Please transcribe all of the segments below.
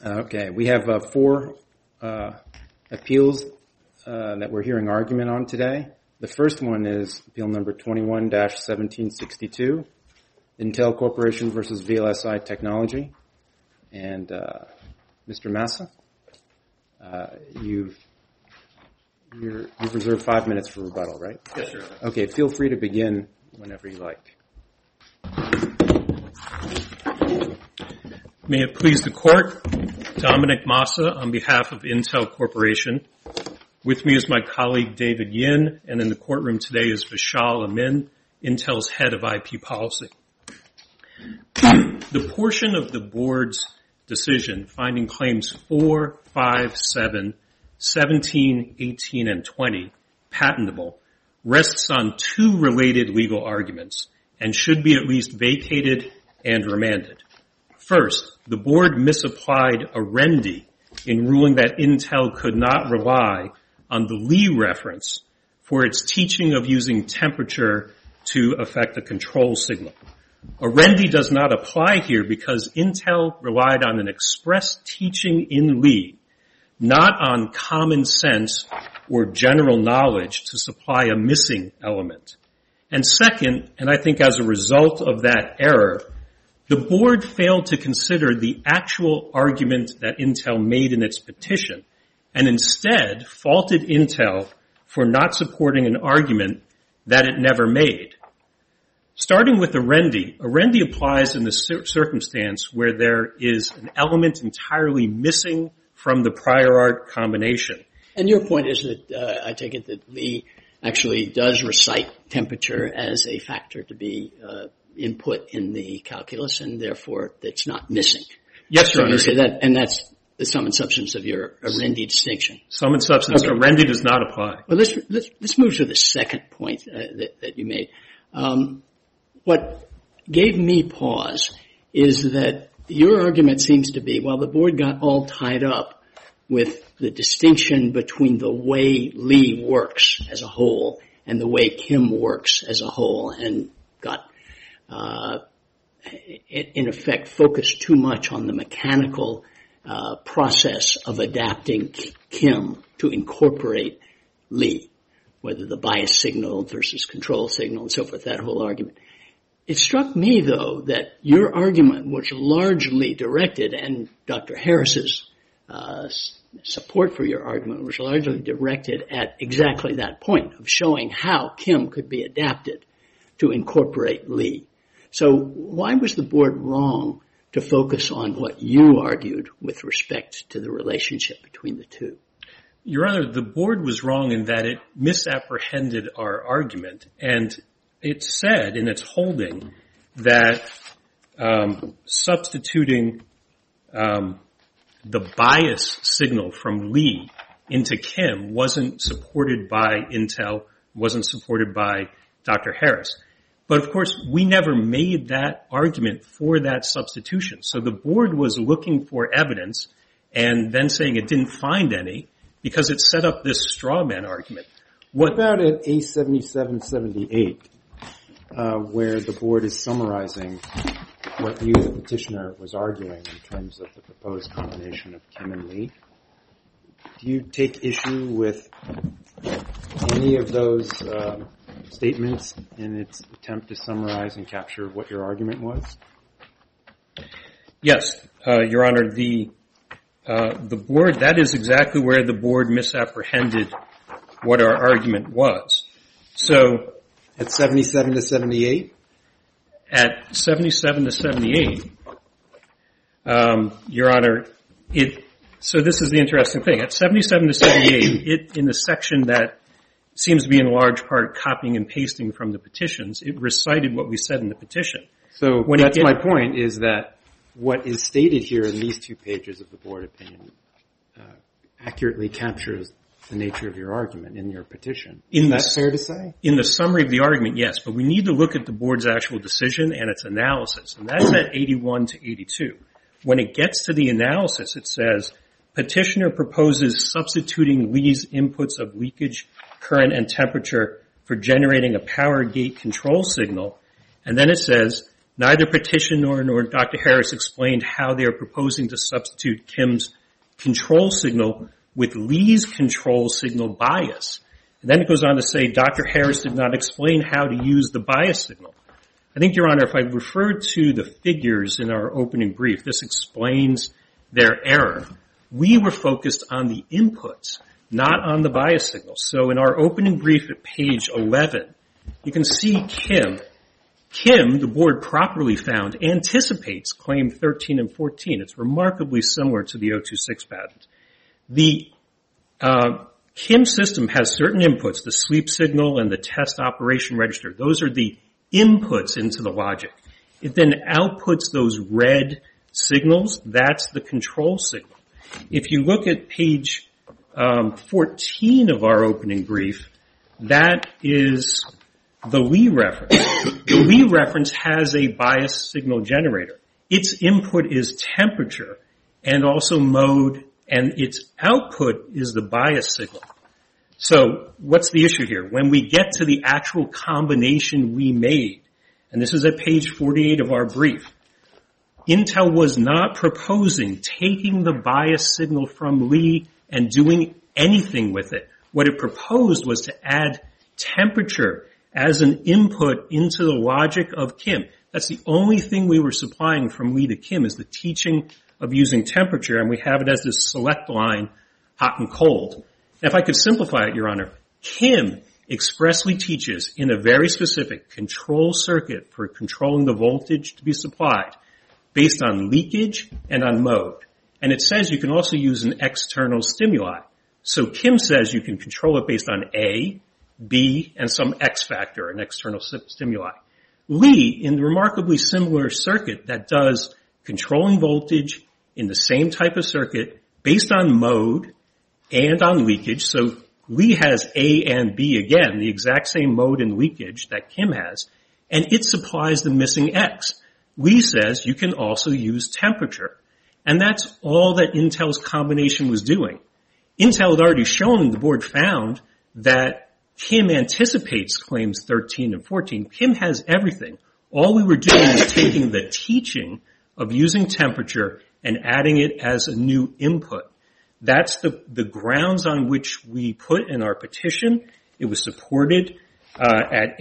Okay, we have four appeals that we're hearing argument on today. The first one is appeal number 21-1762, Intel Corporation versus VLSI Technology. And Mr. Massa, you've reserved 5 minutes for rebuttal, right? Yes, sir. Okay, feel free to begin whenever you like. May it please the Court, Dominic Massa on behalf of Intel Corporation. With me is my colleague David Yin, and in the courtroom today is Vishal Amin, Intel's head of IP policy. The portion of the board's decision finding claims 4, 5, 7, 17, 18, and 20 patentable rests on two related legal arguments and should be at least vacated and remanded. First, the board misapplied Arendi in ruling that Intel could not rely on the Lee reference for its teaching of using temperature to affect a control signal. Arendi does not apply here because Intel relied on an express teaching in Lee, not on common sense or general knowledge to supply a missing element. And second, and I think as a result of that error, the board failed to consider the actual argument that Intel made in its petition and instead faulted Intel for not supporting an argument that it never made. Starting with Arendi, Arendi applies in the circumstance where there is an element entirely missing from the prior art combination. And your point is that I take it that Lee actually does recite temperature as a factor to be input in the calculus, and therefore it's not missing. Yes, Your Honor. So you say that, and that's the sum and substance of your Arendi distinction. Sum and substance. Okay. Arendi does not apply. Well, let's move to the second point that you made. What gave me pause is that your argument seems to be, well, the board got all tied up with the distinction between the way Lee works as a whole and the way Kim works as a whole, and got, in effect, focused too much on the mechanical process of adapting Kim to incorporate Lee, whether the bias signal versus control signal and so forth, that whole argument. It struck me, though, that your argument was largely directed, and Dr. Harris's support for your argument was largely directed at exactly that point of showing how Kim could be adapted to incorporate Lee. So why was the board wrong to focus on what you argued with respect to the relationship between the two? Your Honor, the board was wrong in that it misapprehended our argument, and it said in its holding that substituting the bias signal from Lee into Kim wasn't supported by Intel, wasn't supported by Dr. Harris. But of course, we never made that argument for that substitution. So the board was looking for evidence and then saying it didn't find any because it set up this straw man argument. What about at A7778, where the board is summarizing what you, the petitioner, was arguing in terms of the proposed combination of Kim and Lee? Do you take issue with any of those statements in its attempt to summarize and capture what your argument was? Yes, Your Honor. The board, that is exactly where the board misapprehended what our argument was. So at 77 to 78? At 77 to 78, Your Honor, so this is the interesting thing. At 77 to 78, in the section that seems to be in large part copying and pasting from the petitions, it recited what we said in the petition. So that's my point, is that what is stated here in these 2 pages of the board opinion accurately captures the nature of your argument in your petition. Is that fair to say? In the summary of the argument, yes, but we need to look at the board's actual decision and its analysis, and that's at 81 to 82. When it gets to the analysis, it says, petitioner proposes substituting Lee's inputs of leakage, current, and temperature for generating a power gate control signal, and then it says, Neither petitioner nor Dr. Harris explained how they are proposing to substitute Kim's control signal with Lee's control signal bias. And then it goes on to say Dr. Harris did not explain how to use the bias signal. I think, Your Honor, if I refer to the figures in our opening brief, this explains their error. We were focused on the inputs, not on the bias signal. So in our opening brief at page 11, you can see Kim. Kim, the board properly found, anticipates claim 13 and 14. It's remarkably similar to the 026 patent. The Kim system has certain inputs, the sleep signal and the test operation register. Those are the inputs into the logic. It then outputs those red signals. That's the control signal. If you look at page 14 of our opening brief, that is the Lee reference. The Lee reference has a bias signal generator. Its input is temperature and also mode, and its output is the bias signal. So what's the issue here? When we get to the actual combination we made, and this is at page 48 of our brief, Intel was not proposing taking the bias signal from Lee and doing anything with it. What it proposed was to add temperature as an input into the logic of Kim. That's the only thing we were supplying from Lee to Kim is the teaching of using temperature, and we have it as this select line, hot and cold. Now, if I could simplify it, Your Honor, Kim expressly teaches in a very specific control circuit for controlling the voltage to be supplied based on leakage and on mode. And it says you can also use an external stimuli. So Kim says you can control it based on A, B, and some X factor, an external stimuli. Lee, in the remarkably similar circuit that does controlling voltage in the same type of circuit based on mode and on leakage. So Lee has A and B again, the exact same mode and leakage that Kim has, and it supplies the missing X. Lee says you can also use temperature. And that's all that Intel's combination was doing. Intel had already shown, the board found, that Kim anticipates claims 13 and 14. Kim has everything. All we were doing was taking the teaching of using temperature and adding it as a new input. That's the grounds on which we put in our petition. It was supported at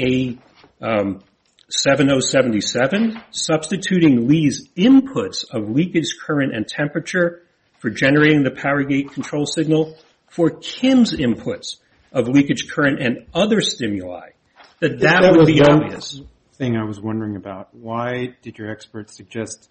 A7077, substituting Lee's inputs of leakage current and temperature for generating the power gate control signal for Kim's inputs of leakage current and other stimuli. That would be obvious. Thing I was wondering about. Why did your experts suggest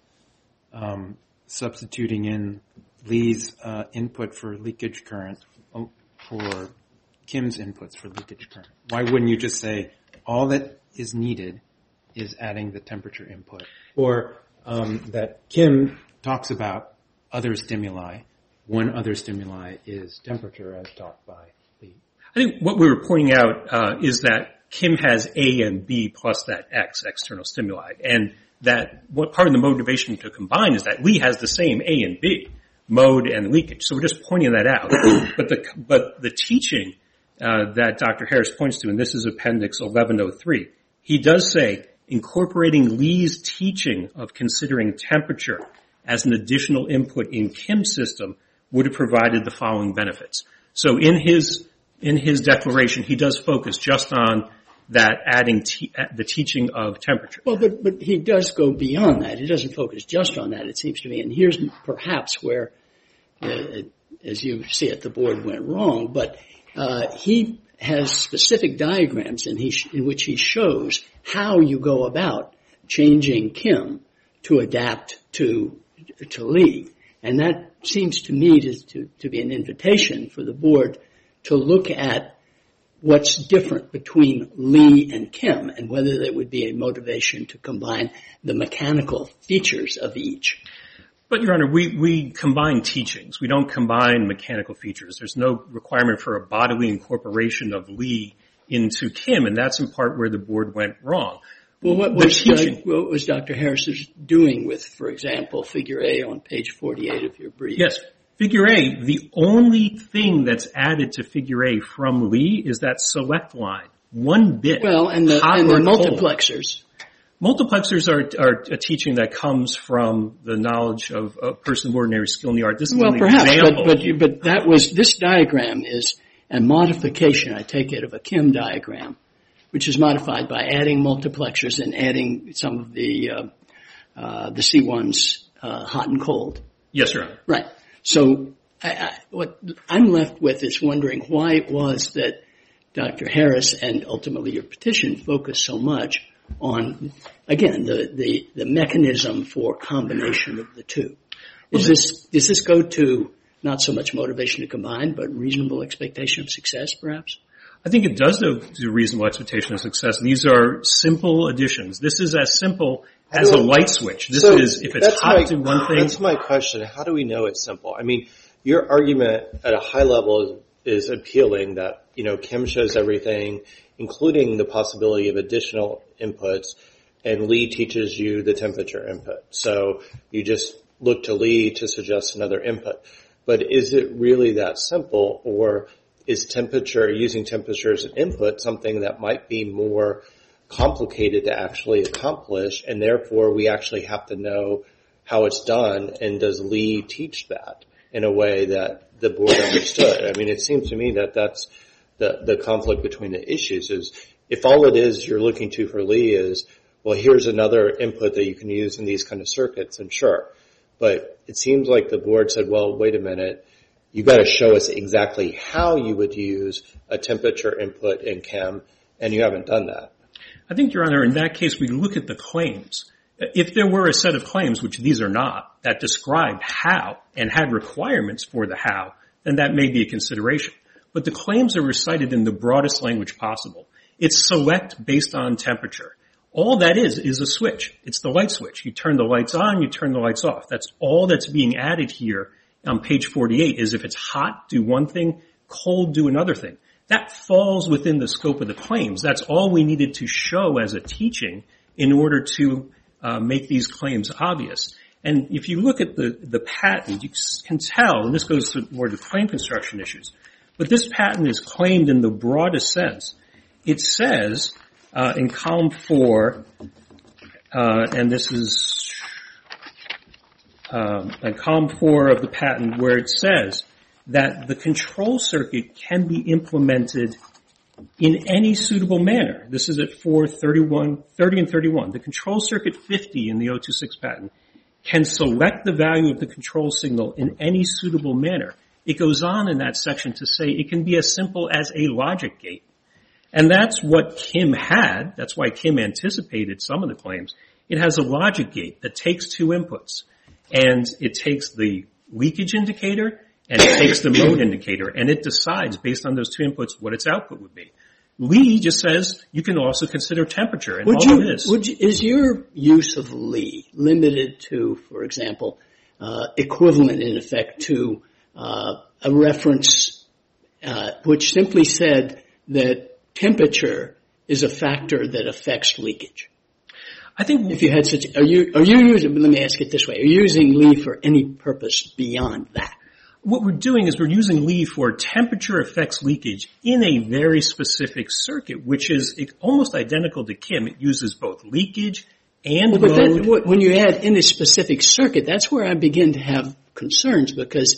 substituting in Lee's input for leakage current for Kim's inputs for leakage current? Why wouldn't you just say all that is needed is adding the temperature input? Or that Kim talks about other stimuli. One other stimuli is temperature as taught by Lee. I think what we were pointing out is that Kim has A and B plus that X, external stimuli. And that what part of the motivation to combine is that Lee has the same A and B, mode and leakage. So we're just pointing that out. But the teaching that Dr. Harris points to, and this is Appendix 1103, he does say incorporating Lee's teaching of considering temperature as an additional input in Kim's system would have provided the following benefits. So in his declaration, he does focus just on that adding the teaching of temperature. Well, but he does go beyond that. He doesn't focus just on that, it seems to me. And here's perhaps where, as you see it, the board went wrong. But he has specific diagrams in which he shows how you go about changing Kim to adapt to Lee. And that seems to me to be an invitation for the board to look at what's different between Lee and Kim and whether there would be a motivation to combine the mechanical features of each. But, Your Honor, we combine teachings. We don't combine mechanical features. There's no requirement for a bodily incorporation of Lee into Kim, and that's in part where the board went wrong. Well, what was Dr. Harris doing with, for example, Figure A on page 48 of your brief? Yes. Figure A, the only thing that's added to Figure A from Lee is that select line. One bit. Well, and the multiplexers. Multiplexers are a teaching that comes from the knowledge of a person of ordinary skill in the art. This is an example. But this diagram is a modification, I take it, of a Kim diagram, which is modified by adding multiplexers and adding some of the C1s hot and cold. Yes, Your Honor. Right. So what I'm left with is wondering why it was that Dr. Harris and ultimately your petition focused so much on, again, the mechanism for combination of the two. Does this go to not so much motivation to combine, but reasonable expectation of success, perhaps? I think it does go to reasonable expectation of success. These are simple additions. This is as simple as a light switch. This is, if it's hot, do one thing. That's my question. How do we know it's simple? I mean, your argument at a high level is appealing that, Kim shows everything, including the possibility of additional inputs, and Lee teaches you the temperature input. So you just look to Lee to suggest another input. But is it really that simple, or is using temperature as an input something that might be more complicated to actually accomplish, and therefore we actually have to know how it's done, and does Lee teach that in a way that the board understood? I mean, it seems to me that that's the conflict between the issues is, if all it is you're looking to for Lee is, well, here's another input that you can use in these kind of circuits, and sure. But it seems like the board said, well, wait a minute, you got to show us exactly how you would use a temperature input in Kim, and you haven't done that. I think, Your Honor, in that case, we look at the claims. If there were a set of claims, which these are not, that described how and had requirements for the how, then that may be a consideration. But the claims are recited in the broadest language possible. It's select based on temperature. All that is a switch. It's the light switch. You turn the lights on, you turn the lights off. That's all that's being added here on page 48 is if it's hot, do one thing, cold, do another thing. That falls within the scope of the claims. That's all we needed to show as a teaching in order to make these claims obvious. And if you look at the patent, you can tell, and this goes to more to claim construction issues, but this patent is claimed in the broadest sense. It says in column 4, and this is in column 4 of the patent, where it says that the control circuit can be implemented in any suitable manner. This is at 30 and 31. The control circuit 50 in the 026 patent can select the value of the control signal in any suitable manner. It goes on in that section to say it can be as simple as a logic gate. And that's what Kim had. That's why Kim anticipated some of the claims. It has a logic gate that takes two inputs. And it takes the leakage indicator and it takes the mode indicator. And it decides, based on those two inputs, what its output would be. Lee just says you can also consider temperature. And is your use of Lee limited to, for example, equivalent in effect to a reference which simply said that temperature is a factor that affects leakage? I think if you had such, are you using, let me ask it this way, are you using Lee for any purpose beyond that? What we're doing is we're using Lee for temperature affects leakage in a very specific circuit, which is almost identical to Kim. It uses both leakage and mode. When you add in a specific circuit, that's where I begin to have concerns, because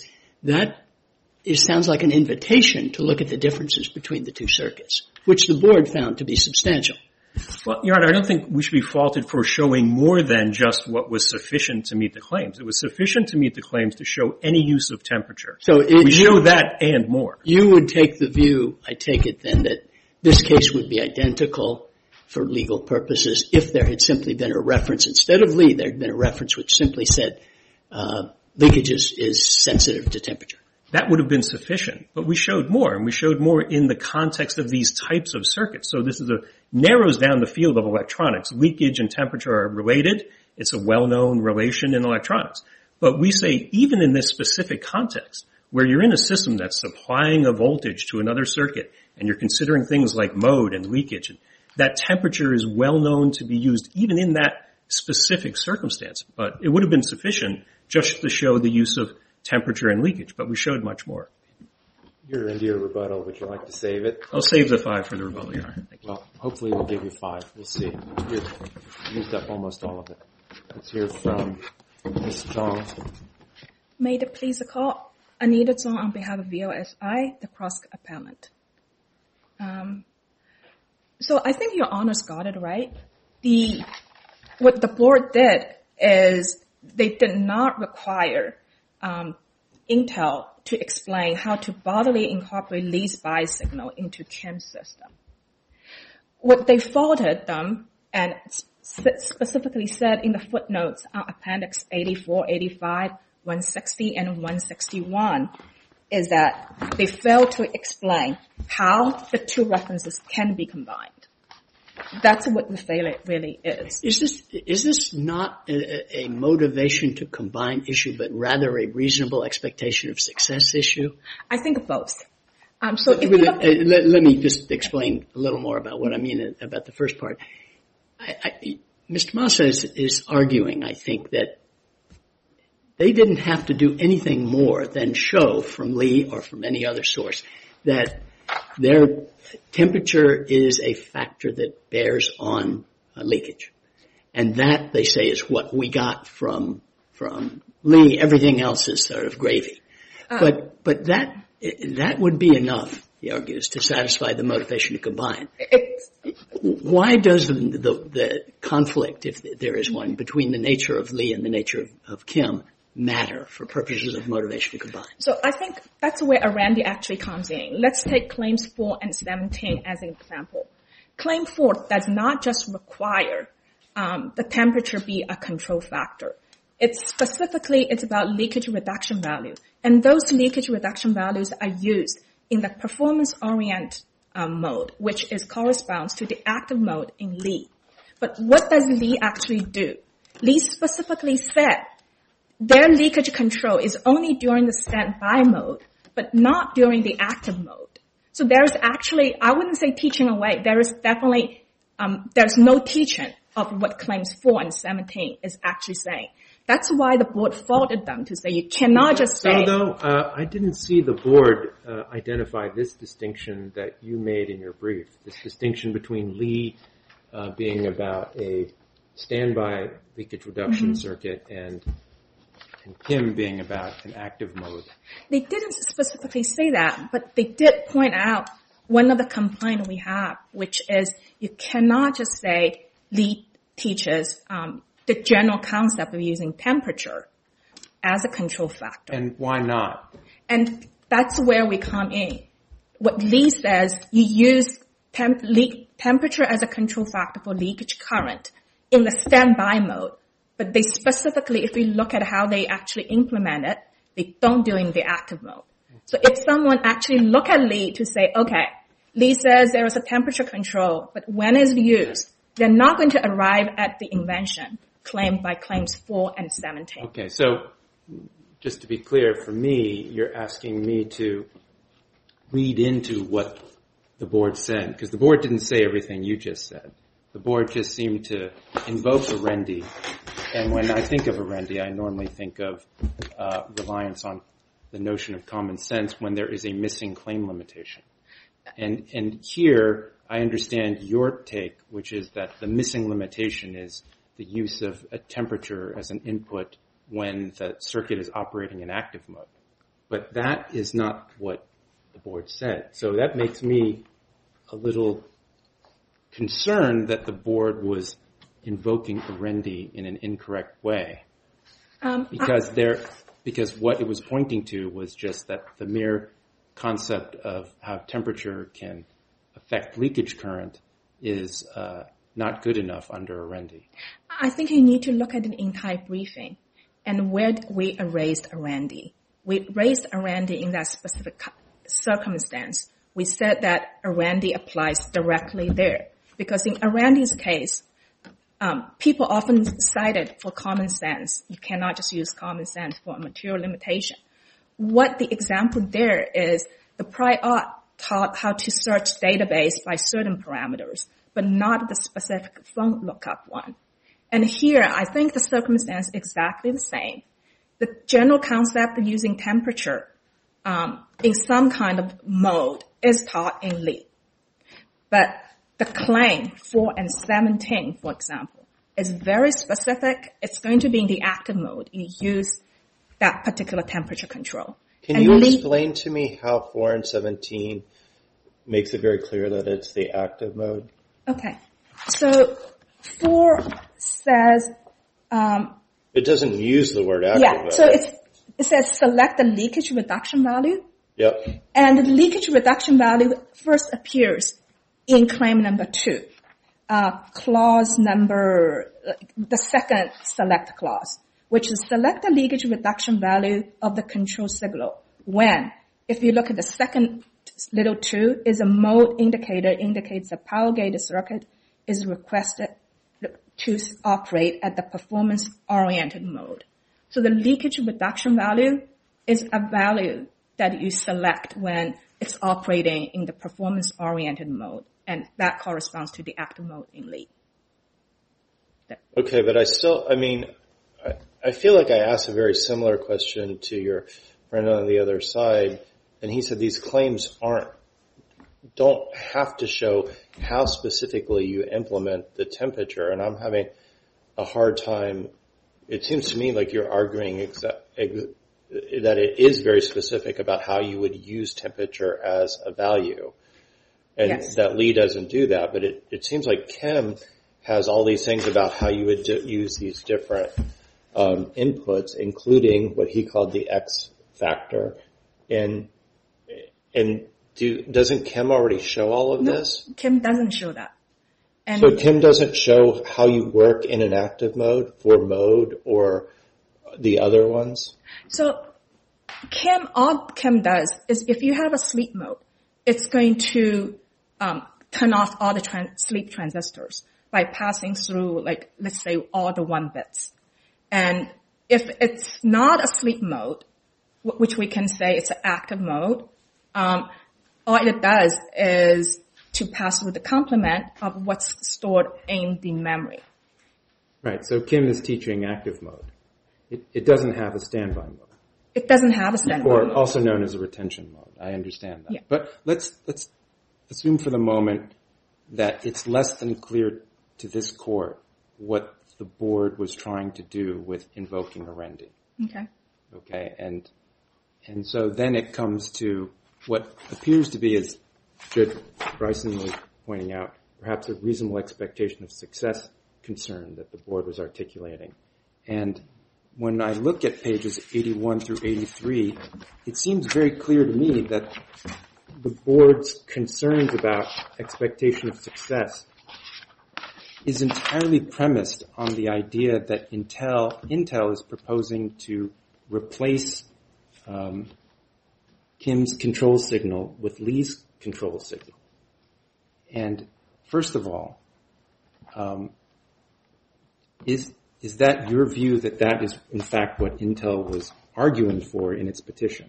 it sounds like an invitation to look at the differences between the two circuits, which the board found to be substantial. Well, Your Honor, I don't think we should be faulted for showing more than just what was sufficient to meet the claims. It was sufficient to meet the claims to show any use of temperature. So we show that and more. You would take the view, I take it then, that this case would be identical for legal purposes if there had simply been a reference. Instead of Lee, there had been a reference which simply said leakage is sensitive to temperature. That would have been sufficient, but we showed more, and we showed more in the context of these types of circuits. So this narrows down the field of electronics. Leakage and temperature are related. It's a well-known relation in electronics. But we say even in this specific context, where you're in a system that's supplying a voltage to another circuit, and you're considering things like mode and leakage, that temperature is well known to be used even in that specific circumstance. But it would have been sufficient just to show the use of temperature and leakage, but we showed much more. You're into your rebuttal. Would you like to save it? I'll save the 5 for the rebuttal, Your Honor. Well, hopefully we'll give you 5. We'll see. You've used up almost all of it. Let's hear from Ms. Zhang. May it please the court, Anita Zhang on behalf of VLSI, the cross-appellant. So I think Your Honor's got it right. What the board did is they did not require Intel to explain how to bodily incorporate Lee's bias signal into Kim's system. What they faulted them, and specifically said in the footnotes on Appendix 84, 85, 160, and 161, is that they failed to explain how the two references can be combined. That's what the failure really is. Is this not a motivation to combine issue, but rather a reasonable expectation of success issue? I think both. Let me just explain a little more about what I mean about the first part. Mr. Massa is arguing, I think, that they didn't have to do anything more than show from Lee or from any other source that their temperature is a factor that bears on leakage. And that, they say, is what we got from Lee. Everything else is sort of gravy. But that would be enough, he argues, to satisfy the motivation to combine. Why does the conflict, if there is one, between the nature of Lee and the nature of Kim matter for purposes of motivation to combine? So I think that's where Arandy actually comes in. Let's take claims 4 and 17 as an example. Claim 4 does not just require the temperature be a control factor. It's about leakage reduction value. And those leakage reduction values are used in the performance-oriented mode, which corresponds to the active mode in Lee. But what does Lee actually do? Lee specifically said their leakage control is only during the standby mode, but not during the active mode. So there's actually, I wouldn't say teaching away. There is definitely, there's no teaching of what claims 4 and 17 is actually saying. That's why the board faulted them to say you cannot just say. So though, I didn't see the board identify this distinction that you made in your brief, this distinction between Lee being about a standby leakage reduction circuit and Kim being about an active mode. They didn't specifically say that, but they did point out one of the complaints we have, which is you cannot just say Lee teaches the general concept of using temperature as a control factor. And why not? And that's where we come in. What Lee says, you use temperature as a control factor for leakage current in the standby mode. But they specifically, if we look at how they actually implement it, they don't do it in the active mode. So if someone actually look at Lee to say, okay, Lee says there is a temperature control, but when it's used, they're not going to arrive at the invention claimed by claims 4 and 17. Okay, so just to be clear, for me, you're asking me to read into what the board said, because the board didn't say everything you just said. The board just seemed to invoke Arendi. And when I think of Arendi, I normally think of reliance on the notion of common sense when there is a missing claim limitation. And here, I understand your take, which is that the missing limitation is the use of a temperature as an input when the circuit is operating in active mode. But that is not what the board said. So that makes me a little concerned that the board was invoking Arendi in an incorrect way. Because what it was pointing to was just that the mere concept of how temperature can affect leakage current is not good enough under Arendi. I think you need to look at the entire briefing and where we erased Arendi. We raised Arendi in that specific circumstance. We said that Arendi applies directly there. Because in Arendi's case, people often cited for common sense. You cannot just use common sense for a material limitation. What the example there is, the prior art taught how to search database by certain parameters, but not the specific phone lookup one. And here, I think the circumstance is exactly the same. The general concept of using temperature in some kind of mode is taught in Lee. But the claim 4 and 17, for example, is very specific. It's going to be in the active mode. You use that particular temperature control. Can you explain to me how 4 and 17 makes it very clear that it's the active mode? Okay. So 4 says... it doesn't use the word active mode. So it says select the leakage reduction value. Yep. And the leakage reduction value first appears in claim number 2. Clause number, the second select clause, which is select the leakage reduction value of the control signal when, if you look at the second little 2, is a mode indicator, indicates the power gated circuit is requested to operate at the performance-oriented mode. So the leakage reduction value is a value that you select when it's operating in the performance-oriented mode, and that corresponds to the active mode in Lee. Okay, but I feel like I asked a very similar question to your friend on the other side, and he said these claims don't have to show how specifically you implement the temperature, and I'm having a hard time. It seems to me like you're arguing that it is very specific about how you would use temperature as a value, and yes, that Lee doesn't do that, but it seems like Kim has all these things about how you would use these different inputs, including what he called the X factor, and doesn't Kim already show all of this? Kim doesn't show that. And so Kim doesn't show how you work in an active mode for mode or the other ones? So all Kim does is if you have a sleep mode, it's going to turn off all the sleep transistors by passing through, like, let's say, all the 1 bits. And if it's not a sleep mode, which we can say it's an active mode, all it does is to pass through the complement of what's stored in the memory. Right, so Kim is teaching active mode. It doesn't have a standby mode. It doesn't have a standby mode. Or also known as a retention mode. I understand that. Yeah. But let's assume for the moment that it's less than clear to this court what the board was trying to do with invoking Arendi. Okay, and so then it comes to what appears to be, as Judge Bryson was pointing out, perhaps a reasonable expectation of success concern that the board was articulating. And when I look at pages 81 through 83, it seems very clear to me that the board's concerns about expectation of success is entirely premised on the idea that Intel is proposing to replace Kim's control signal with Lee's control signal. And first of all, is that your view that that is in fact what Intel was arguing for in its petition?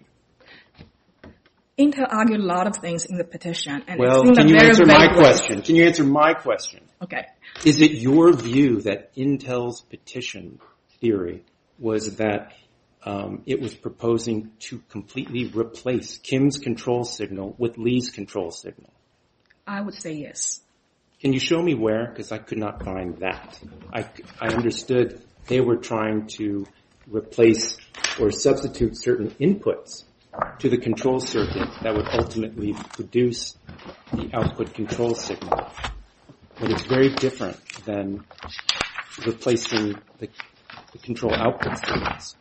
Intel argued a lot of things in the petition. And well, can you answer my question? Can you answer my question? Okay. Is it your view that Intel's petition theory was that it was proposing to completely replace Kim's control signal with Lee's control signal? I would say yes. Can you show me where? Because I could not find that. I understood they were trying to replace or substitute certain inputs to the control circuit that would ultimately produce the output control signal. But it's very different than replacing the control output signals.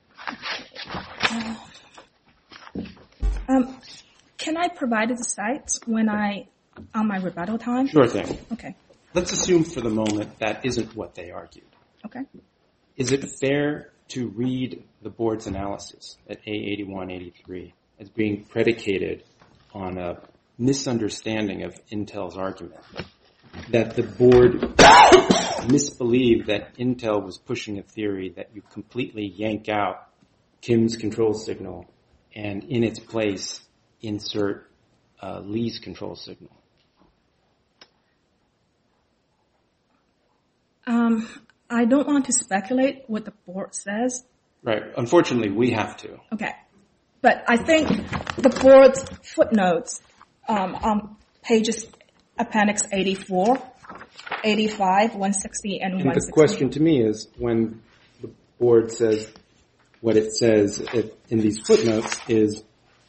Can I provide the sites on my rebuttal time? Sure thing. Okay. Let's assume for the moment that isn't what they argued. Okay. Is it fair to read the board's analysis at A8183 as being predicated on a misunderstanding of Intel's argument? That the board misbelieved that Intel was pushing a theory that you completely yank out Kim's control signal and in its place insert Lee's control signal? I don't want to speculate what the board says. Right. Unfortunately, we have to. Okay. But I think the board's footnotes on pages appendix 84, 85, 160, and 160. And the question to me is, when the board says what it says in these footnotes, is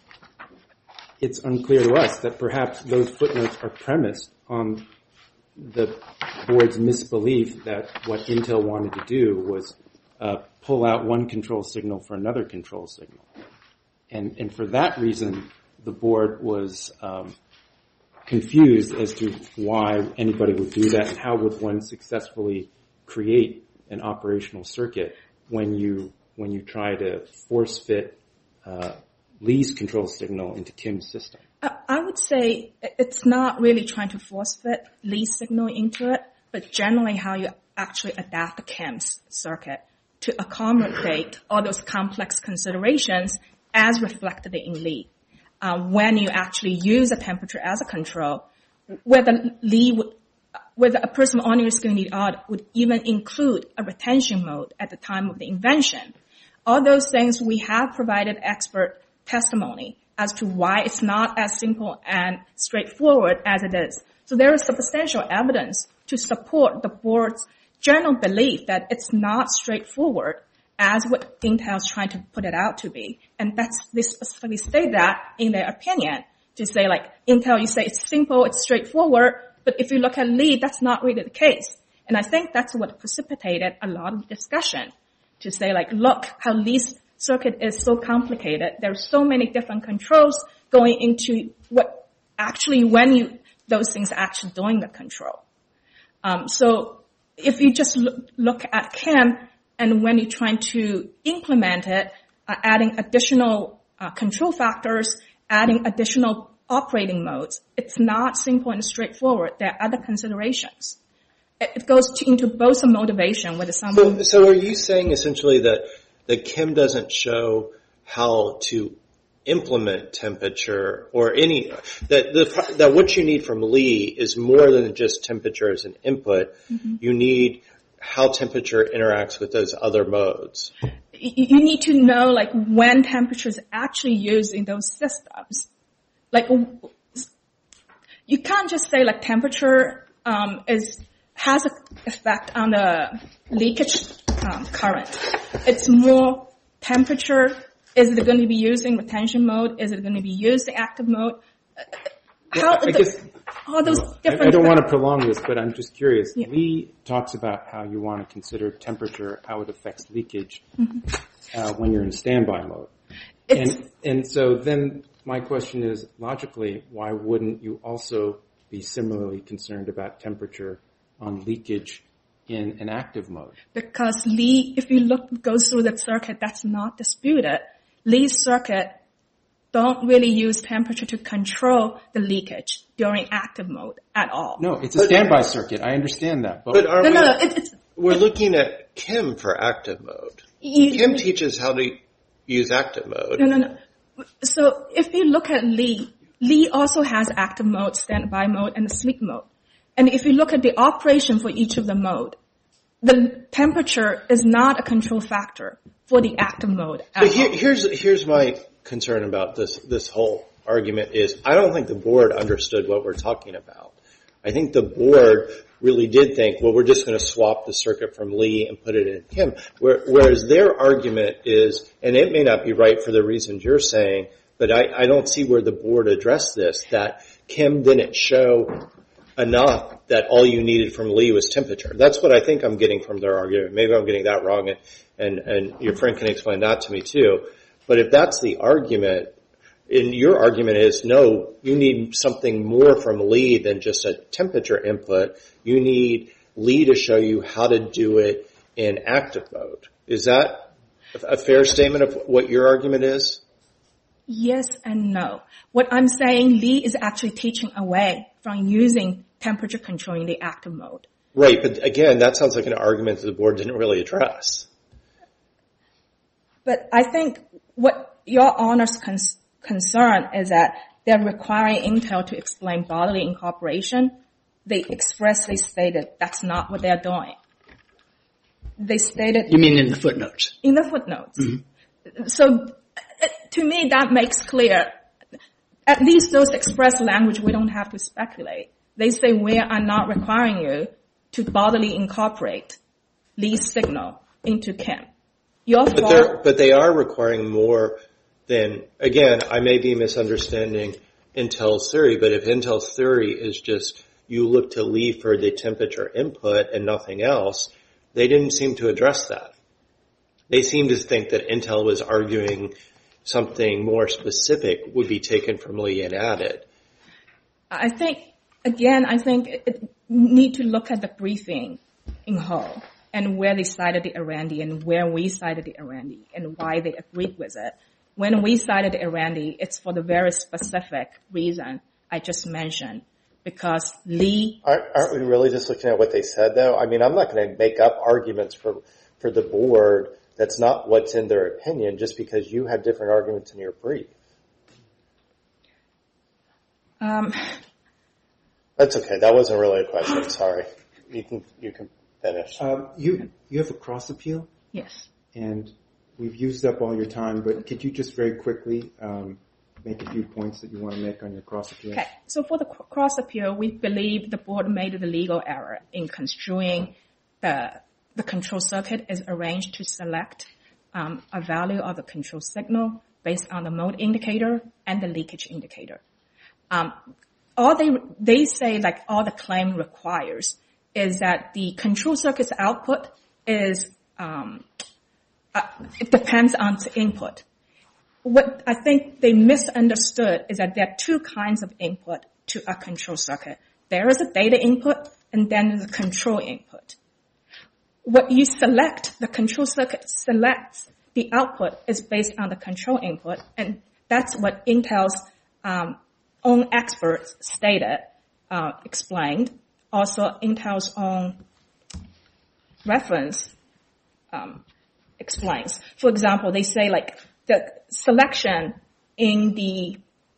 it's unclear to us that perhaps those footnotes are premised on the board's misbelief that what Intel wanted to do was pull out one control signal for another control signal. And for that reason, the board was confused as to why anybody would do that, and how would one successfully create an operational circuit when you try to force fit Lee's control signal into Kim's system. I would say it's not really trying to force fit Lee's signal into it, but generally how you actually adapt the Kim's circuit to accommodate all those complex considerations as reflected in Lee. When you actually use a temperature as a control, whether a person on your screen would even include a retention mode at the time of the invention. All those things we have provided expert testimony as to why it's not as simple and straightforward as it is. So there is substantial evidence to support the board's general belief that it's not straightforward as what Intel is trying to put it out to be. And they specifically state that in their opinion, to say like, Intel, you say it's simple, it's straightforward, but if you look at Lee, that's not really the case. And I think that's what precipitated a lot of discussion, to say like, look how Lee's circuit is so complicated. There's so many different controls going into what actually those things are actually doing the control. So if you just look at Kim, and when you're trying to implement it, adding additional control factors, adding additional operating modes, it's not simple and straightforward. There are other considerations. It goes into both a motivation, whether someone... So are you saying essentially that Kim doesn't show how to implement temperature or that what you need from Lee is more than just temperature as an input? Mm-hmm. You need how temperature interacts with those other modes. You need to know like when temperature is actually used in those systems. Like you can't just say like temperature has an effect on the leakage current. It's more temperature. Is it going to be used in retention mode? Is it going to be used in active mode? All those different... I don't want to prolong this, but I'm just curious. Yeah. Lee talks about how you want to consider temperature, how it affects leakage when you're in standby mode. And so then my question is, logically, why wouldn't you also be similarly concerned about temperature on leakage in an active mode? Because Lee, if you go through the circuit, that's not disputed. Lee's circuit don't really use temperature to control the leakage during active mode at all. No, it's a standby circuit. I understand that. But we're looking at Kim for active mode. Kim teaches how to use active mode. No. So if you look at Lee also has active mode, standby mode, and sleep mode. And if you look at the operation for each of the mode, the temperature is not a control factor for the active mode at all. Here's my concern about this whole argument is I don't think the board understood what we're talking about. I think the board really did think, well, we're just going to swap the circuit from Lee and put it in Kim. Whereas their argument is, and it may not be right for the reasons you're saying, but I don't see where the board addressed this, that Kim didn't show enough that all you needed from Lee was temperature. That's what I think I'm getting from their argument. Maybe I'm getting that wrong, and your friend can explain that to me too. But if that's the argument, and your argument is, no, you need something more from Lee than just a temperature input. You need Lee to show you how to do it in active mode. Is that a fair statement of what your argument is? Yes and no. What I'm saying, Lee is actually teaching away from using temperature control in the active mode. Right, but again, that sounds like an argument that the board didn't really address. But I think what your Honor's concern is that they're requiring Intel to explain bodily incorporation. They expressly stated that's not what they're doing. They stated... You mean in the footnotes? In the footnotes. Mm-hmm. So To me, that makes clear. At least those express language, we don't have to speculate. They say we are not requiring you to bodily incorporate Lee's signal into Kim. But they are requiring more than, again, I may be misunderstanding Intel's theory, but if Intel's theory is just you look to Lee for the temperature input and nothing else, they didn't seem to address that. They seem to think that Intel was arguing something more specific would be taken from Lee and added. I think it need to look at the briefing in whole and where they cited the Arandi and where we cited the Arandi and why they agreed with it. When we cited the Arandi, it's for the very specific reason I just mentioned, because Lee... Aren't we really just looking at what they said, though? I mean, I'm not going to make up arguments for the board that's not what's in their opinion just because you have different arguments in your brief. That's okay. That wasn't really a question. Sorry. You can finish. You have a cross appeal? Yes. And we've used up all your time, but could you just very quickly make a few points that you want to make on your cross appeal? Okay. So for the cross appeal, we believe the board made the legal error in construing the control circuit is arranged to select a value of the control signal based on the mode indicator and the leakage indicator. All they say, like all the claim requires, is that the control circuit's output is it depends on the input. What I think they misunderstood is that there are two kinds of input to a control circuit. There is a data input and then the control input. What you select, the control circuit selects the output is based on the control input, and that's what Intel's own experts stated, explained. Also, Intel's own reference explains. For example, they say like the selection in the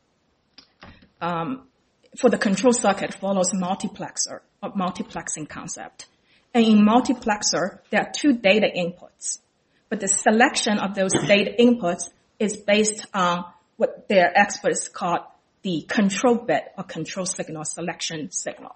for the control circuit follows multiplexer or multiplexing concept. And in multiplexer, there are two data inputs, but the selection of those data inputs is based on what their experts call the control bit or control signal selection signal.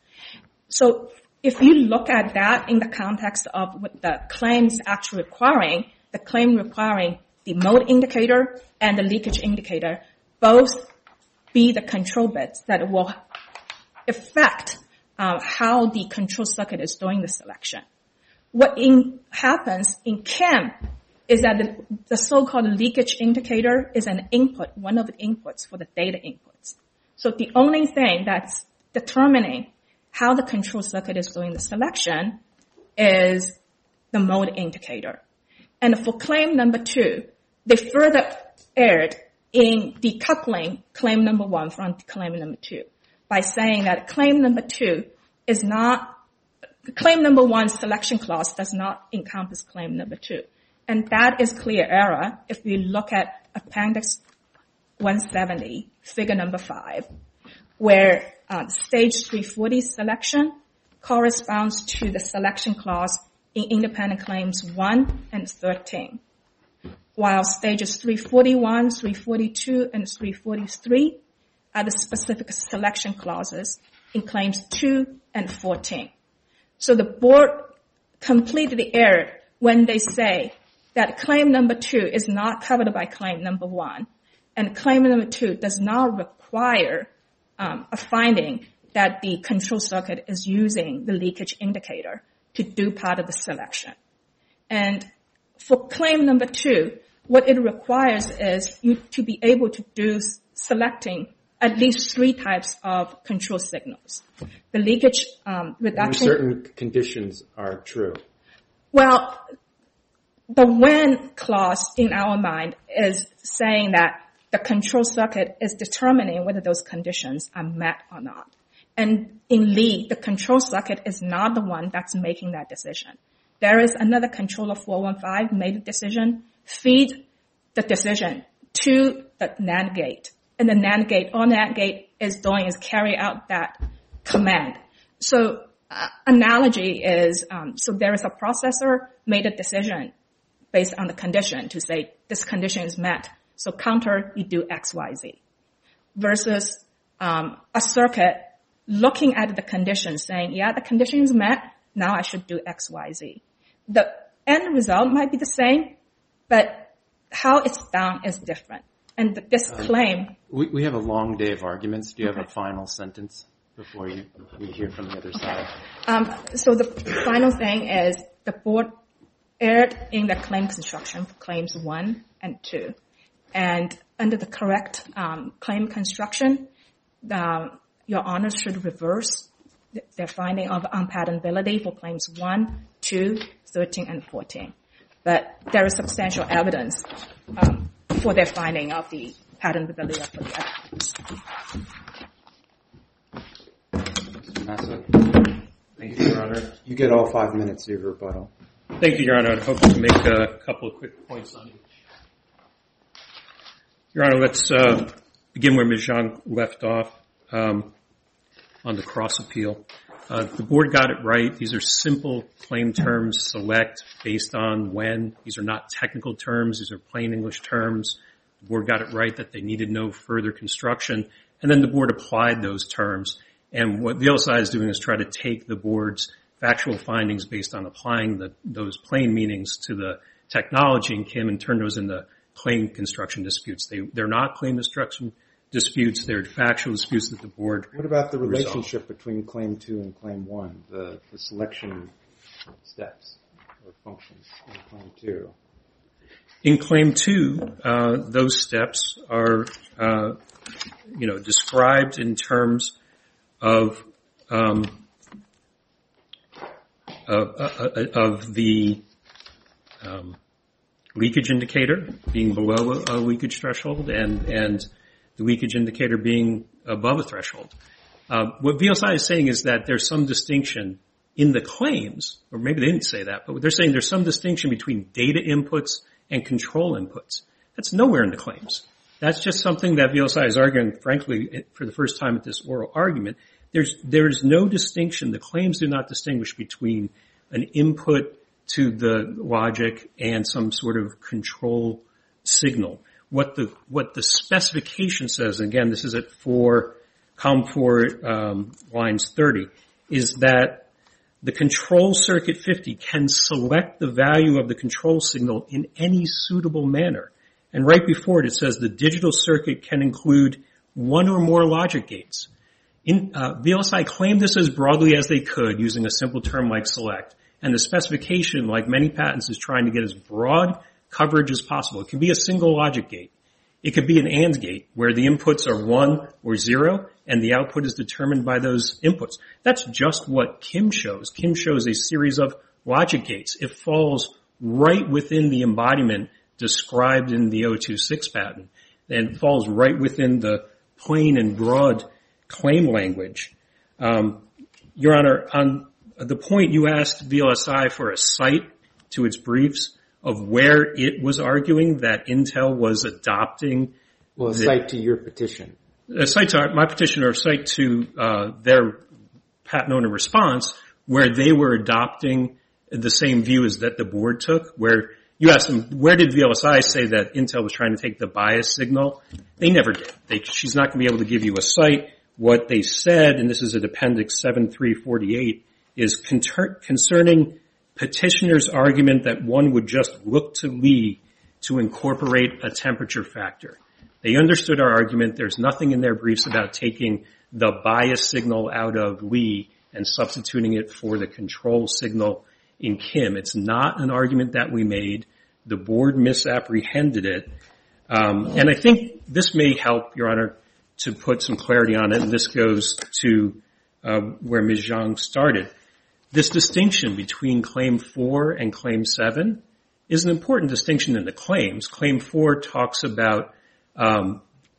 So if you look at that in the context of what the claim is actually requiring, the claim requiring the mode indicator and the leakage indicator both be the control bits that will affect how the control circuit is doing the selection. What happens in Kim is that the so-called leakage indicator is an input, one of the inputs for the data inputs. So the only thing that's determining how the control circuit is doing the selection is the mode indicator. And for claim number 2, they further erred in decoupling claim number 1 from claim number 2 by saying that claim number 2 is not, claim number 1 selection clause does not encompass claim number 2. And that is clear error if we look at Appendix 170, figure number 5, where stage 340 selection corresponds to the selection clause in independent claims 1 and 13, while stages 341, 342, and 343 are the specific selection clauses in claims 2 and 14. So the board completely erred when they say that claim number 2 is not covered by claim number 1, and claim number 2 does not require a finding that the control circuit is using the leakage indicator to do part of the selection. And for claim number 2, what it requires is you to be able to do selecting at least 3 types of control signals. The leakage reduction... When certain conditions are true. Well, the when clause in our mind is saying that the control circuit is determining whether those conditions are met or not. And in Lee, the control circuit is not the one that's making that decision. There is another controller 415 made a decision, feed the decision to the NAND gate. And the NAND gate, all NAND gate is doing is carry out that command. So analogy is, so there is a processor made a decision based on the condition to say this condition is met So counter, you do X, Y, Z. Versus a circuit looking at the condition saying, yeah, the condition is met, now I should do X, Y, Z. The end result might be the same, but how it's done is different. And this claim... We have a long day of arguments. Do you have a final sentence before we hear from the other side? So the final thing is the board erred in the claim construction for claims 1 and 2. And under the correct claim construction, your honors should reverse their finding of unpatentability for claims 1, 2, 13, and 14. But there is substantial evidence for their finding of the patentability of the patents. Thank you, Your Honor. You get all 5 minutes of your rebuttal. Thank you, Your Honor. I'd hope to make a couple of quick points on each. Your Honor, let's begin where Ms. Zhang left off on the cross appeal. The board got it right. These are simple claim terms, select based on when. These are not technical terms. These are plain English terms. The board got it right that they needed no further construction. And then the board applied those terms. And what VLSI is doing is try to take the board's factual findings based on applying those plain meanings to the technology in Kim and turn those into claim construction disputes. They're not claim construction disputes. They're factual disputes that the board What about the resolved. relationship between Claim 2 and Claim 1, the selection steps or functions in Claim 2? In Claim 2, those steps are, described in terms of the leakage indicator being below a leakage threshold and the leakage indicator being above a threshold. What VLSI is saying is that there's some distinction in the claims, or maybe they didn't say that, but they're saying there's some distinction between data inputs and control inputs. That's nowhere in the claims. That's just something that VLSI is arguing, frankly, for the first time at this oral argument. There's no distinction. The claims do not distinguish between an input to the logic and some sort of control signal. What the specification says, and again, this is at column 4, lines 30, is that the control circuit 50 can select the value of the control signal in any suitable manner. And right before it says the digital circuit can include one or more logic gates. VLSI claimed this as broadly as they could using a simple term like select. And the specification, like many patents, is trying to get as broad coverage as possible. It could be a single logic gate. It could be an AND gate where the inputs are 1 or 0 and the output is determined by those inputs. That's just what Kim shows. Kim shows a series of logic gates. It falls right within the embodiment described in the 026 patent and falls right within the plain and broad claim language. Your Honor, on the point you asked VLSI for a cite to its briefs of where it was arguing that Intel was adopting... Well, a cite to your petition. A cite to my petition or a cite to their patent owner response where they were adopting the same view as that the board took, where you asked them, where did VLSI say that Intel was trying to take the bias signal? They never did. She's not going to be able to give you a cite. What they said, and this is at Appendix 7348, is concerning petitioner's argument that one would just look to Lee to incorporate a temperature factor. They understood our argument. There's nothing in their briefs about taking the bias signal out of Lee and substituting it for the control signal in Kim. It's not an argument that we made. The board misapprehended it. And I think this may help, Your Honor, to put some clarity on it, and this goes to where Ms. Zhang started. This distinction between Claim 4 and Claim 7 is an important distinction in the claims. Claim 4 talks about an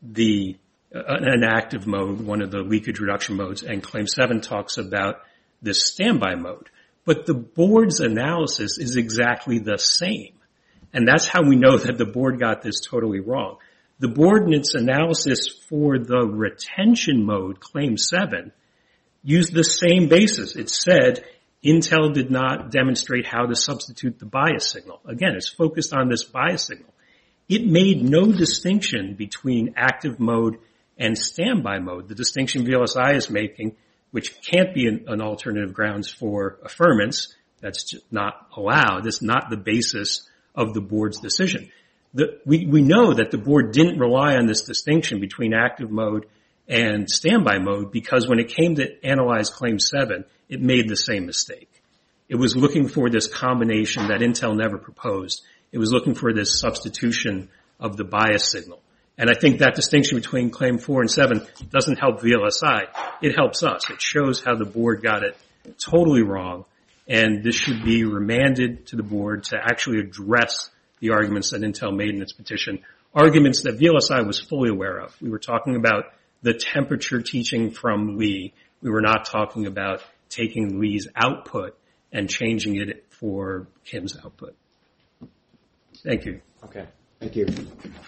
active mode, one of the leakage reduction modes, and Claim 7 talks about this standby mode. But the board's analysis is exactly the same. And that's how we know that the board got this totally wrong. The board in its analysis for the retention mode, Claim 7, used the same basis. It said Intel did not demonstrate how to substitute the bias signal. Again, it's focused on this bias signal. it made no distinction between active mode and standby mode. The distinction VLSI is making, which can't be an alternative grounds for affirmance, that's just not allowed. It's not the basis of the board's decision. We know that the board didn't rely on this distinction between active mode and standby mode because when it came to analyze Claim 7, it made the same mistake. It was looking for this combination that Intel never proposed. It was looking for this substitution of the bias signal. And I think that distinction between Claim 4 and 7 doesn't help VLSI. It helps us. It shows how the board got it totally wrong, and this should be remanded to the board to actually address the arguments that Intel made in its petition, arguments that VLSI was fully aware of. We were talking about the temperature teaching from Lee. We were not talking about taking Lee's output and changing it for Kim's output. Thank you. Okay. Thank you.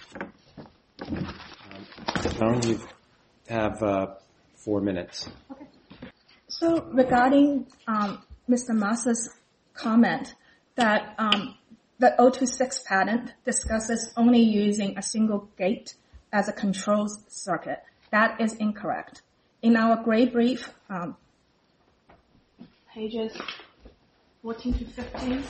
Tone, you have 4 minutes. Okay. So regarding Mr. Masa's comment that the 026 patent discusses only using a single gate as a control circuit, that is incorrect. In our gray brief, pages 14 to 15,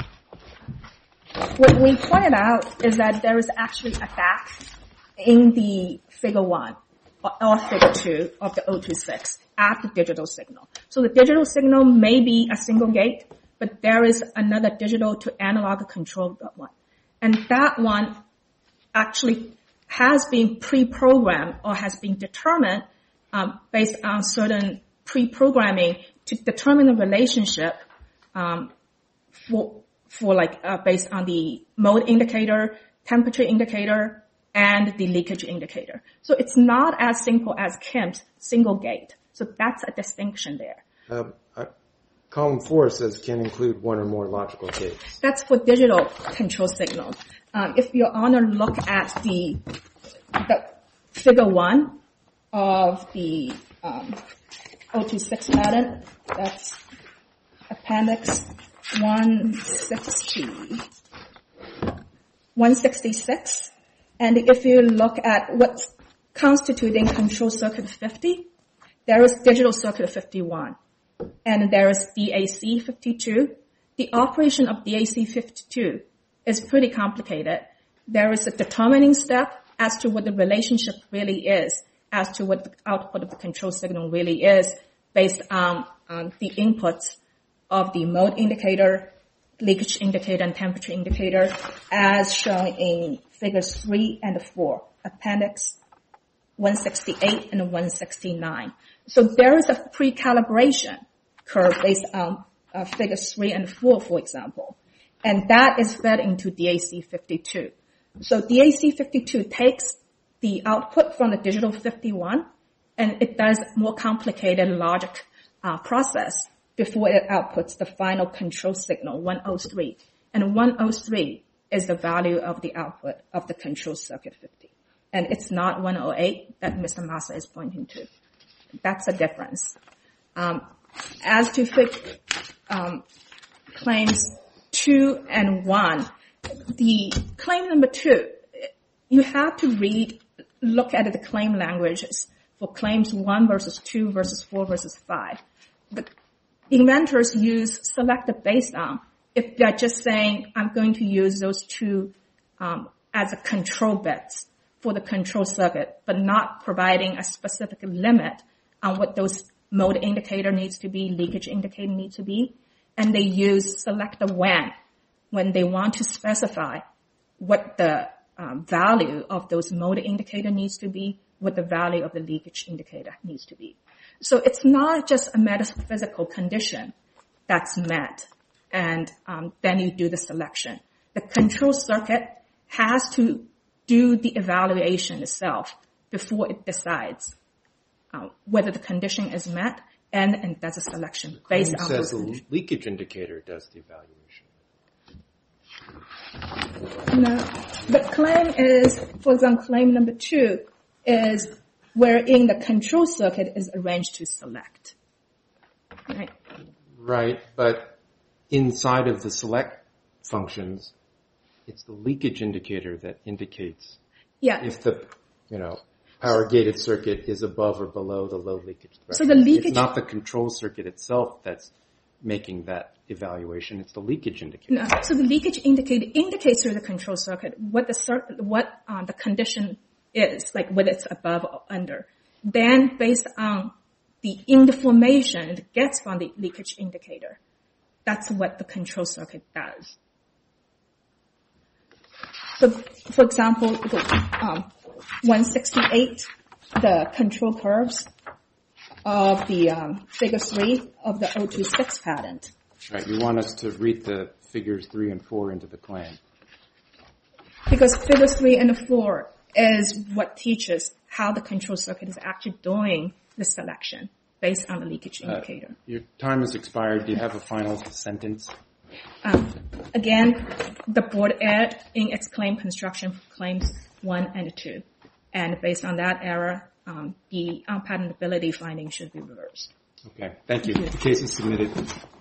what we pointed out is that there is actually a gap in the figure 1 or figure 2 of the 026 at the digital signal. So the digital signal may be a single gate, but there is another digital to analog control one. And that one actually has been pre-programmed or has been determined based on certain pre-programming to determine the relationship based on the mode indicator, temperature indicator, and the leakage indicator. So it's not as simple as Kim's single gate. So that's a distinction there. Column 4 says can include one or more logical gates. That's for digital control signals. If Your Honor look at the figure 1 of the 026 patent, that's appendix 166. And if you look at what's constituting control circuit 50, there is digital circuit 51. And there is DAC 52. The operation of DAC 52 is pretty complicated. There is a determining step as to what the relationship really is, as to what the output of the control signal really is, based on the inputs of the mode indicator, leakage indicator, and temperature indicator, as shown in figures 3 and 4, appendix 168 and 169. So there is a pre-calibration curve based on figures 3 and 4, for example. And that is fed into DAC 52. So DAC 52 takes the output from the digital 51 and it does more complicated logic process before it outputs the final control signal, 103. And 103 is the value of the output of the control circuit 50. And it's not 108 that Mr. Masa is pointing to. That's a difference. As to claims 2 and 1, the claim number 2, you have to look at the claim languages for claims 1 versus 2 versus 4 versus 5. The inventors use selected based on. If they're just saying, I'm going to use those two as a control bits for the control circuit, but not providing a specific limit on what those mode indicator needs to be, leakage indicator needs to be, and they use selector when they want to specify what the value of those mode indicator needs to be, what the value of the leakage indicator needs to be. So it's not just a metaphysical condition that's met, and then you do the selection. The control circuit has to do the evaluation itself before it decides whether the condition is met, and does a selection based on those conditions. The leakage indicator does the evaluation. No, the claim is, for example, claim number 2 is wherein the control circuit is arranged to select. Right, but inside of the select functions, It's the leakage indicator that indicates Yeah. if the, power gated circuit is above or below the low leakage threshold. So the leakage- It's not the control circuit itself that's making that evaluation. It's the leakage indicator. No, so the leakage indicator indicates through the control circuit what the condition is, like whether it's above or under. Then based on the information it gets from the leakage indicator, that's what the control circuit does. So, for example, 168, the control curves of the figure 3 of the 026 patent. Right. You want us to read the figures 3 and 4 into the claim. Because figures 3 and 4 is what teaches how the control circuit is actually doing the selection based on the leakage indicator. Your time has expired. Do you have a final sentence? Again, the board erred in its claim construction for claims 1 and 2. And based on that error, the unpatentability finding should be reversed. Okay. Thank you. The case is submitted.